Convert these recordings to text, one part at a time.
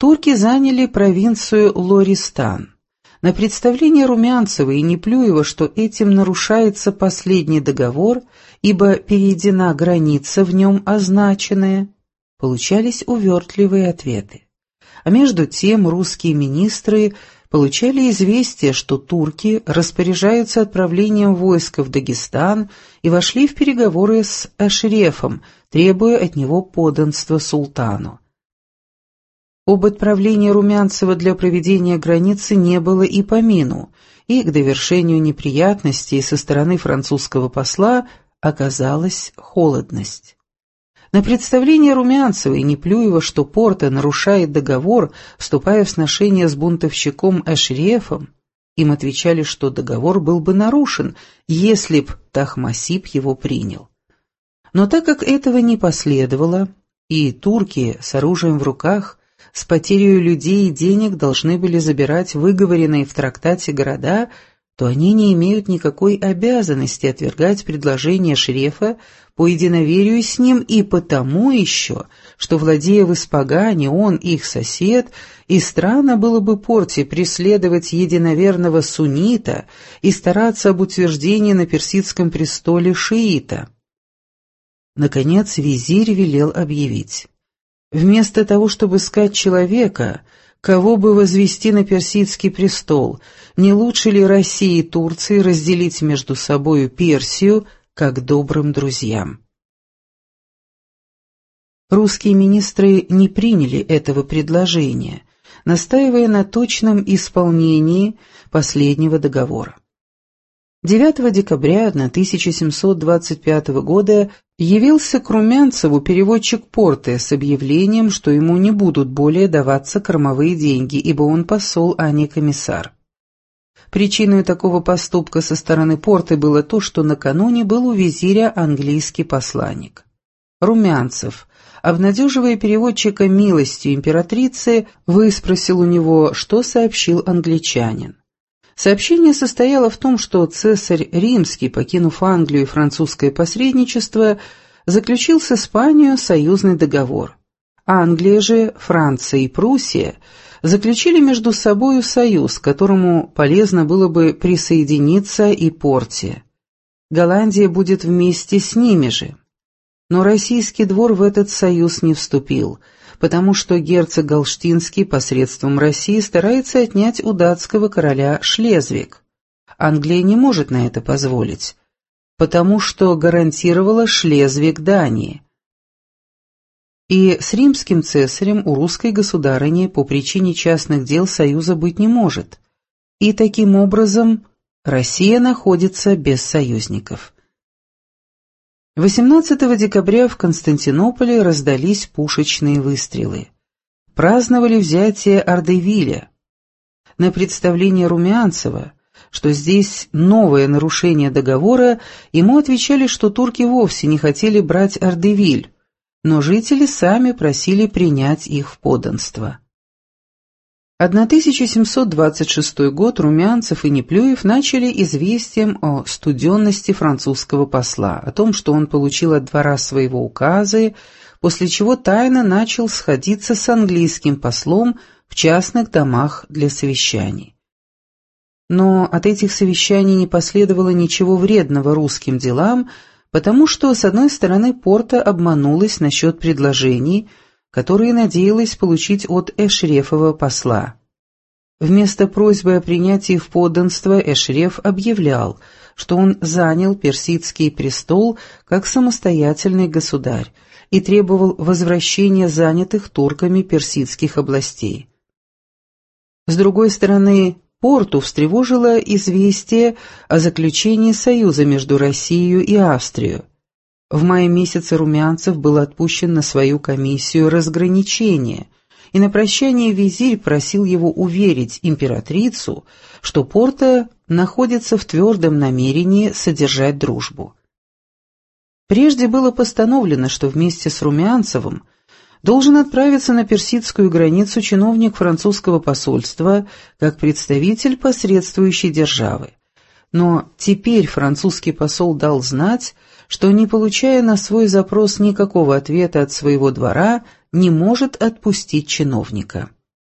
турки заняли провинцию Лористан. На представление Румянцева и Неплюева, что этим нарушается последний договор, ибо перейдена граница в нем означенная, получались увертливые ответы. А между тем русские министры получали известие, что турки распоряжаются отправлением войска в Дагестан и вошли в переговоры с Эшрефом, требуя от него подданства султану. Об отправлении Румянцева для проведения границы не было и помину, и к довершению неприятностей со стороны французского посла оказалась холодность. На представление Румянцева и Неплюева, что Порто нарушает договор, вступая в сношение с бунтовщиком Эшрефом, им отвечали, что договор был бы нарушен, если б Тахмасип его принял. Но так как этого не последовало, и турки с оружием в руках, с потерей людей и денег должны были забирать выговоренные в трактате города, то они не имеют никакой обязанности отвергать предложение Шрефа по единоверию с ним и потому еще, что, владея в Испагане, он их сосед, и странно было бы Порте преследовать единоверного суннита и стараться об утверждении на персидском престоле шиита. Наконец визирь велел объявить: вместо того, чтобы искать человека, кого бы возвести на персидский престол, не лучше ли России и Турции разделить между собою Персию, как добрым друзьям? Русские министры не приняли этого предложения, настаивая на точном исполнении последнего договора. 9 декабря 1725 года явился к Румянцеву переводчик Порте с объявлением, что ему не будут более даваться кормовые деньги, ибо он посол, а не комиссар. Причиной такого поступка со стороны Порте было то, что накануне был у визиря английский посланник. Румянцев, обнадеживая переводчика милостью императрицы, выспросил у него, что сообщил англичанин. Сообщение состояло в том, что цесарь Римский, покинув Англию и французское посредничество, заключил с Испанией союзный договор. Англия же, Франция и Пруссия заключили между собою союз, к которому полезно было бы присоединиться и Порте. Голландия будет вместе с ними же. Но российский двор в этот союз не вступил, потому что герцог Галштинский посредством России старается отнять у датского короля Шлезвиг. Англия не может на это позволить, потому что гарантировала Шлезвиг Дании. И с римским цесарем у русской государыни по причине частных дел союза быть не может. И таким образом Россия находится без союзников. 18 декабря в Константинополе раздались пушечные выстрелы. Праздновали взятие Ардевиля. На представление Румянцева, что здесь новое нарушение договора, ему отвечали, что турки вовсе не хотели брать Ардевиль, но жители сами просили принять их в подданство. 1726 год Румянцев и Неплюев начали известием о студенности французского посла, о том, что он получил от двора своего указы, после чего тайно начал сходиться с английским послом в частных домах для совещаний. Но от этих совещаний не последовало ничего вредного русским делам, потому что, с одной стороны, Порто обманулась насчет предложений, которые надеялась получить от Эшрефова посла. Вместо просьбы о принятии в подданство Эшреф объявлял, что он занял персидский престол как самостоятельный государь и требовал возвращения занятых турками персидских областей. С другой стороны, Порту встревожило известие о заключении союза между Россией и Австрией. В мае месяце Румянцев был отпущен на свою комиссию разграничения, и на прощание визирь просил его уверить императрицу, что Порто находится в твердом намерении содержать дружбу. Прежде было постановлено, что вместе с Румянцевым должен отправиться на персидскую границу чиновник французского посольства как представитель посредствующей державы. Но теперь французский посол дал знать, что, не получая на свой запрос никакого ответа от своего двора, не может отпустить чиновника.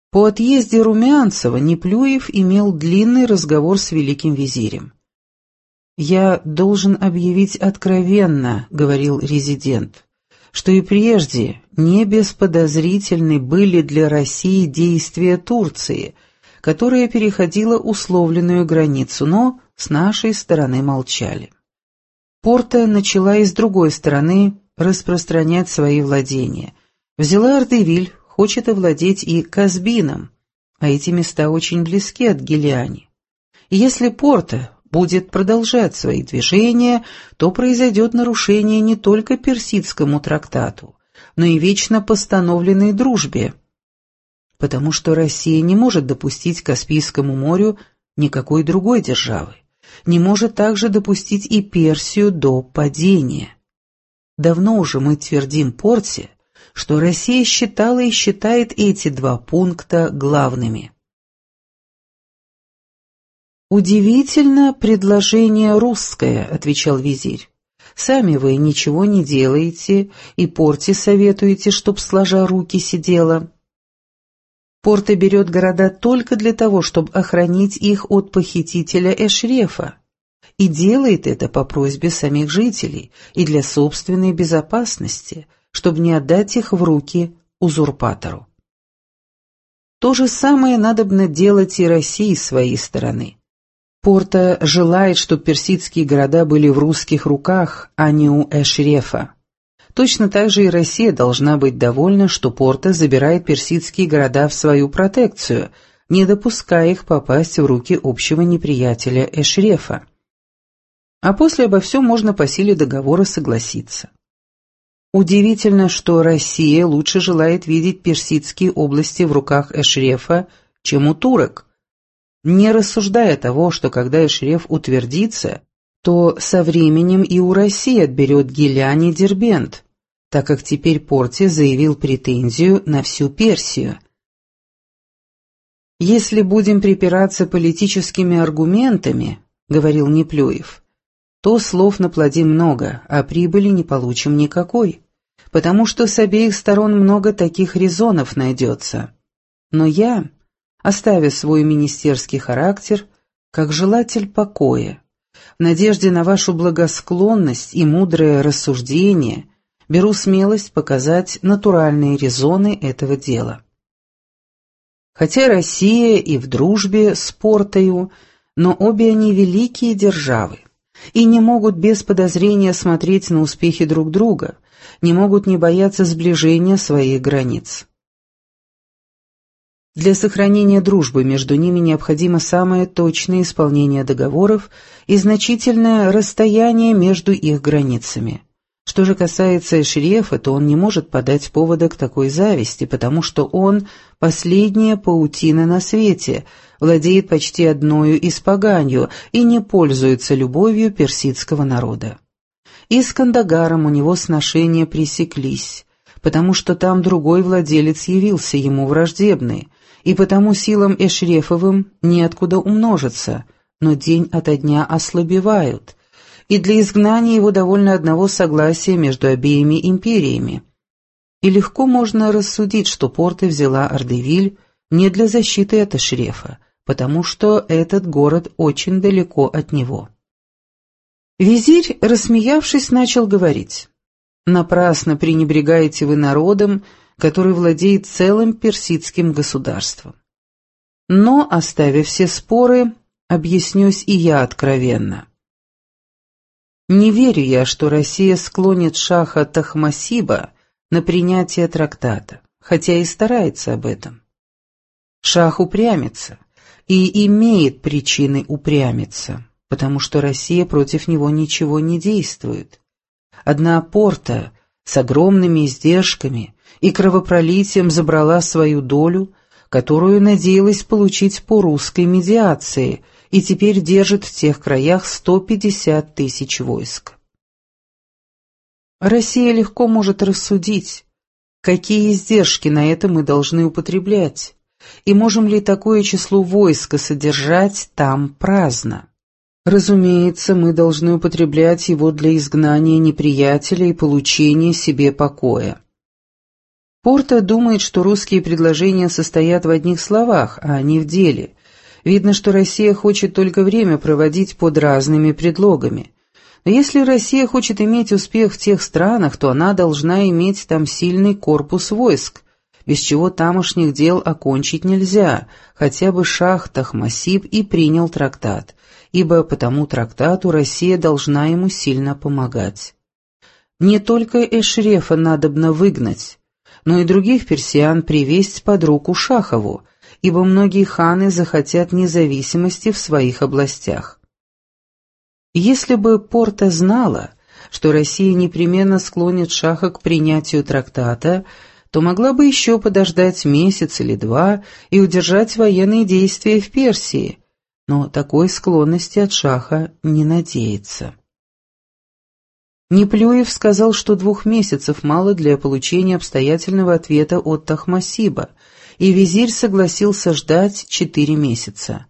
По отъезде Румянцева Неплюев имел длинный разговор с великим визирем. «Я должен объявить откровенно», — говорил резидент, «что и прежде не бесподозрительны были для России действия Турции, которая переходила условленную границу, но с нашей стороны молчали. Порта начала и с другой стороны распространять свои владения. Взяла Ардевиль, хочет овладеть и Казбином, а эти места очень близки от Гилиани. И если Порта будет продолжать свои движения, то произойдет нарушение не только Персидскому трактату, но и вечно постановленной дружбе, потому что Россия не может допустить к Каспийскому морю никакой другой державы, не может также допустить и Персию до падения. Давно уже мы твердим Порте, что Россия считала и считает эти два пункта главными. «Удивительно предложение русское», — отвечал визирь. «Сами вы ничего не делаете и Порте советуете, чтоб сложа руки сидела. Порта берет города только для того, чтобы охранить их от похитителя Эшрефа, и делает это по просьбе самих жителей и для собственной безопасности, чтобы не отдать их в руки узурпатору. То же самое надобно делать и России с своей стороны. Порта желает, чтобы персидские города были в русских руках, а не у Эшрефа. Точно так же и Россия должна быть довольна, что Порта забирает персидские города в свою протекцию, не допуская их попасть в руки общего неприятеля Эшрефа. А после обо всем можно по силе договора согласиться. Удивительно, что Россия лучше желает видеть персидские области в руках Эшрефа, чем у турок, не рассуждая того, что когда Эшреф утвердится, то со временем и у России отберет Гилян и Дербент, так как теперь Порте заявил претензию на всю Персию. «Если будем припираться политическими аргументами, — говорил Неплюев, — то слов наплодим много, а прибыли не получим никакой, потому что с обеих сторон много таких резонов найдется. Но я, оставив свой министерский характер, как желатель покоя, в надежде на вашу благосклонность и мудрое рассуждение, беру смелость показать натуральные резоны этого дела. Хотя Россия и в дружбе с Портою, но обе они великие державы, и не могут без подозрения смотреть на успехи друг друга, не могут не бояться сближения своих границ. Для сохранения дружбы между ними необходимо самое точное исполнение договоров и значительное расстояние между их границами. Что же касается Эшрефа, то он не может подать повода к такой зависти, потому что он – последняя паутина на свете, владеет почти одною испоганью и не пользуется любовью персидского народа. И с Кандагаром у него сношения пресеклись, потому что там другой владелец явился ему враждебный, и потому силам Эшрефовым неоткуда умножиться, но день ото дня ослабевают, и для изгнания его довольно одного согласия между обеими империями. И легко можно рассудить, что Порта взяла Ардевиль не для защиты от Эшрефа, потому что этот город очень далеко от него. Визирь, рассмеявшись, начал говорить: «Напрасно пренебрегаете вы народом, который владеет целым персидским государством. Но, оставив все споры, объяснюсь и я откровенно. Не верю я, что Россия склонит шаха Тахмасиба на принятие трактата, хотя и старается об этом. Шах упрямится и имеет причины упрямиться, потому что Россия против него ничего не действует. Одна Порта с огромными издержками и кровопролитием забрала свою долю, которую надеялась получить по русской медиации, и теперь держит в тех краях 150 тысяч войск. Россия легко может рассудить, какие издержки на это мы должны употреблять, и можем ли такое число войска содержать там праздно. Разумеется, мы должны употреблять его для изгнания неприятеля и получения себе покоя. Порто думает, что русские предложения состоят в одних словах, а не в деле. Видно, что Россия хочет только время проводить под разными предлогами. Но если Россия хочет иметь успех в тех странах, то она должна иметь там сильный корпус войск, без чего тамошних дел окончить нельзя, хотя бы шах Тахмасиб и принял трактат, ибо по тому трактату Россия должна ему сильно помогать. Не только Эшрефа надобно выгнать, но и других персиан привесть под руку Шахову, ибо многие ханы захотят независимости в своих областях. Если бы Порто знала, что Россия непременно склонит Шаха к принятию трактата, то могла бы еще подождать месяц или два и удержать военные действия в Персии, но такой склонности от Шаха не надеется. Неплюев сказал, что 2 месяцев мало для получения обстоятельного ответа от Тахмасиба, и визирь согласился ждать 4 месяца.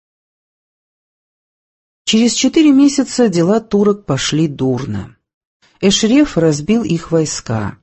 Через 4 месяца дела турок пошли дурно. Эшреф разбил их войска.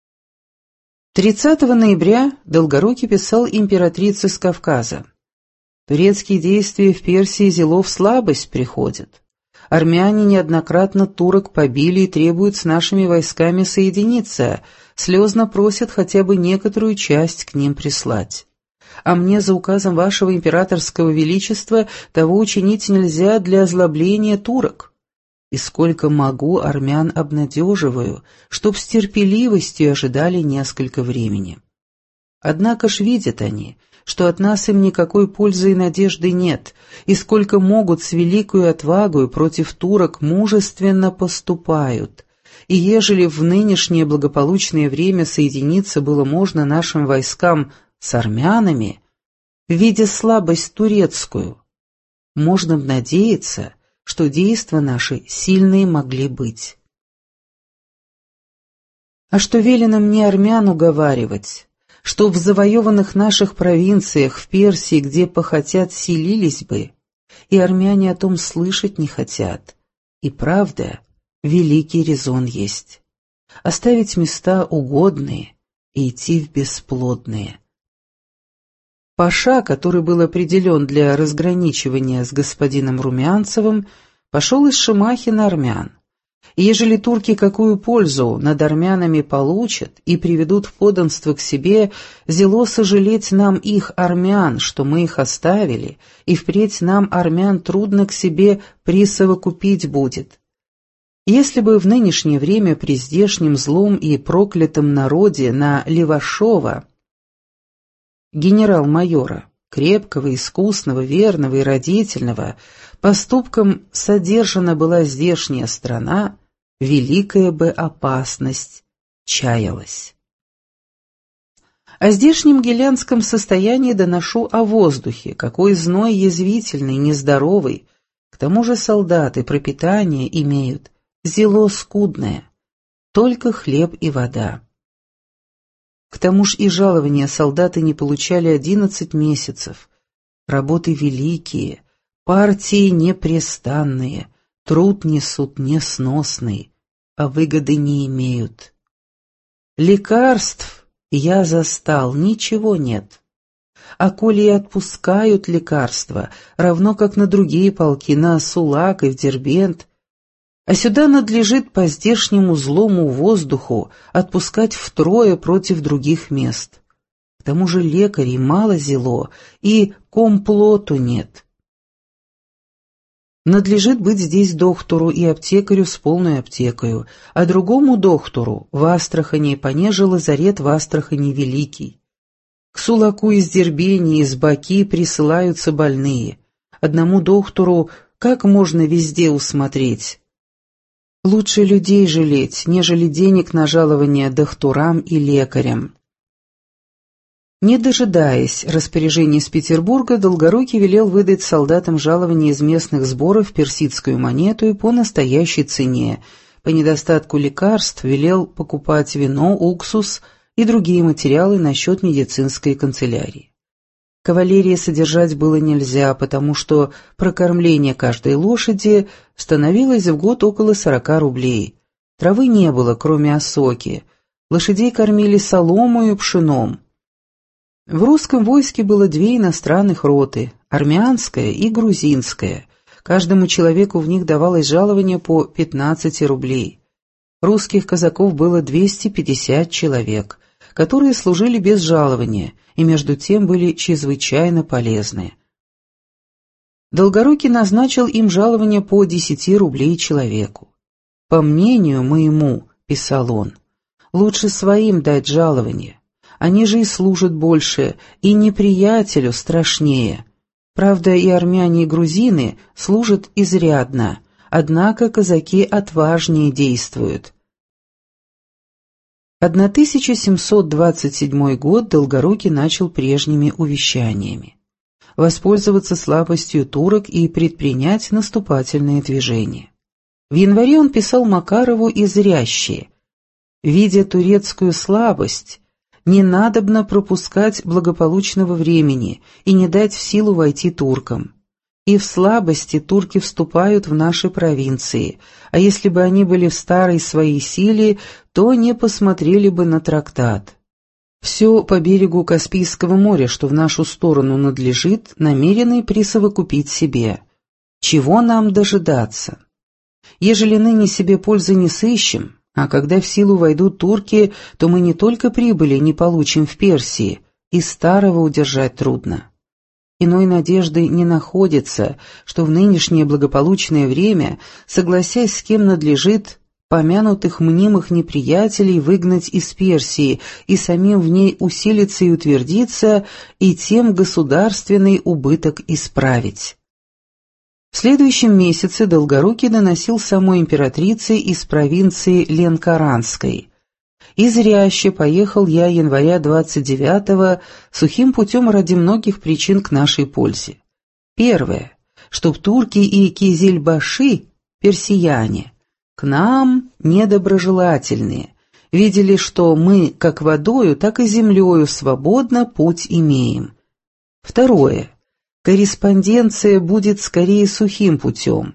30 ноября Долгорукий писал императрице с Кавказа: «Турецкие действия в Персии зело в слабость приходят. Армяне неоднократно турок побили и требуют с нашими войсками соединиться, слезно просят хотя бы некоторую часть к ним прислать. А мне за указом вашего императорского величества того учинить нельзя для озлобления турок. И сколько могу, армян обнадеживаю, чтоб с терпеливостью ожидали несколько времени. Однако ж видят они, что от нас им никакой пользы и надежды нет, и сколько могут с великою отвагою против турок мужественно поступают. И ежели в нынешнее благополучное время соединиться было можно нашим войскам с армянами, видя слабость турецкую, можно б надеяться, что действа наши сильные могли быть. А что велено мне армян уговаривать, что в завоеванных наших провинциях в Персии, где похотят, селились бы, и армяне о том слышать не хотят. И правда, великий резон есть. Оставить места угодные и идти в бесплодные. Паша, который был определен для разграничивания с господином Румянцевым, пошел из Шимахи на армян. И ежели турки какую пользу над армянами получат и приведут в подданство к себе, зело сожалеть нам их, армян, что мы их оставили, и впредь нам, армян, трудно к себе присовокупить будет. Если бы в нынешнее время при здешнем злом и проклятом народе на Левашова, генерал-майора, крепкого, искусного, верного и родительного, поступком содержана была здешняя страна, великая бы опасность чаялась. О здешнем гелянском состоянии доношу о воздухе, какой зной язвительный, нездоровый, к тому же солдаты пропитание имеют, зело скудное, только хлеб и вода. К тому ж и жалования солдаты не получали 11 месяцев, работы великие, партии непрестанные, труд несут несносный, а выгоды не имеют. Лекарств я застал, ничего нет. А коли и отпускают лекарства, равно как на другие полки, на Сулак и в Дербент, а сюда надлежит по здешнему злому воздуху отпускать втрое против других мест. К тому же лекарей мало зело, и комплоту нет. Надлежит быть здесь доктору и аптекарю с полной аптекою, а другому доктору в Астрахани, понеже лазарет в Астрахани великий. К Сулаку из Дербени, из Баки присылаются больные. Одному доктору как можно везде усмотреть? Лучше людей жалеть, нежели денег на жалование докторам и лекарям. Не дожидаясь распоряжения из Петербурга, Долгорукий велел выдать солдатам жалование из местных сборов персидскую монету и по настоящей цене. По недостатку лекарств велел покупать вино, уксус и другие материалы на счет медицинской канцелярии. Кавалерии содержать было нельзя, потому что прокормление каждой лошади становилось в год около 40 рублей. Травы не было, кроме осоки. Лошадей кормили соломою и пшеном. В русском войске было 2 иностранных роты – армянская и грузинская. Каждому человеку в них давалось жалование по 15 рублей. Русских казаков было 250 человек, которые служили без жалования и между тем были чрезвычайно полезны. Долгорукий назначил им жалование по 10 рублей человеку. «По мнению моему, — писал он, — лучше своим дать жалование. Они же и служат больше, и неприятелю страшнее. Правда, и армяне, и грузины служат изрядно, однако казаки отважнее действуют». 1727 год Долгорукий начал прежними увещаниями: воспользоваться слабостью турок и предпринять наступательные движения. В январе он писал Макарову и Зрящие: «Видя турецкую слабость, не надобно пропускать благополучного времени и не дать в силу войти туркам. И в слабости турки вступают в наши провинции, а если бы они были в старой своей силе, то не посмотрели бы на трактат. Все по берегу Каспийского моря, что в нашу сторону надлежит, намерены присовокупить себе. Чего нам дожидаться? Ежели ныне себе пользы не сыщем, а когда в силу войдут турки, то мы не только прибыли не получим в Персии, и старого удержать трудно. Иной надежды не находится, что в нынешнее благополучное время, согласясь с кем надлежит, помянутых мнимых неприятелей выгнать из Персии и самим в ней усилиться и утвердиться, и тем государственный убыток исправить». В следующем месяце Долгорукий доносил самой императрице из провинции Ленкоранской: «Из Рящи поехал я января 29-го сухим путем ради многих причин к нашей пользе. Первое, чтоб турки и кизильбаши, персияне, к нам недоброжелательные, видели, что мы как водою, так и землею свободно путь имеем. Второе, корреспонденция будет скорее сухим путем.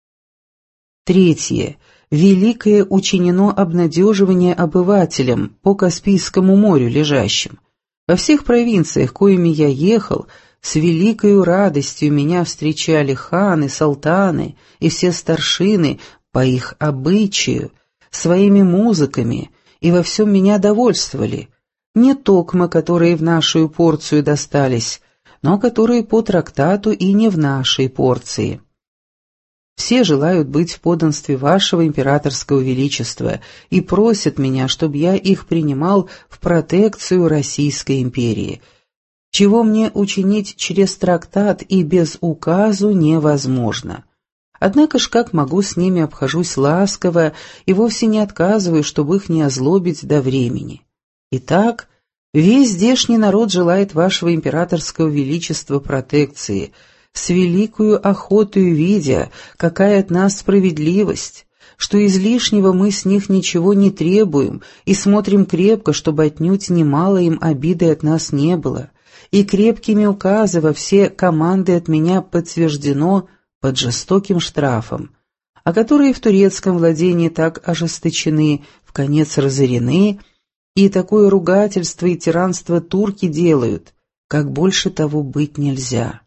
Третье, великое учинено обнадеживание обывателям по Каспийскому морю лежащим. Во всех провинциях, коими я ехал, с великою радостью меня встречали ханы, султаны и все старшины по их обычаю, своими музыками, и во всем меня довольствовали, не токмо, которые в нашу порцию достались, но которые по трактату и не в нашей порции. Все желают быть в подданстве вашего императорского величества и просят меня, чтобы я их принимал в протекцию Российской империи, чего мне учинить через трактат и без указу невозможно. Однако ж как могу, с ними обхожусь ласково и вовсе не отказываю, чтобы их не озлобить до времени. Итак, весь здешний народ желает вашего императорского величества протекции, с великою охотою видя, какая от нас справедливость, что излишнего мы с них ничего не требуем и смотрим крепко, чтобы отнюдь немало им обиды от нас не было, и крепкими указы во все команды от меня подтверждено под жестоким штрафом, а которые в турецком владении так ожесточены, вконец разорены, и такое ругательство и тиранство турки делают, как больше того быть нельзя.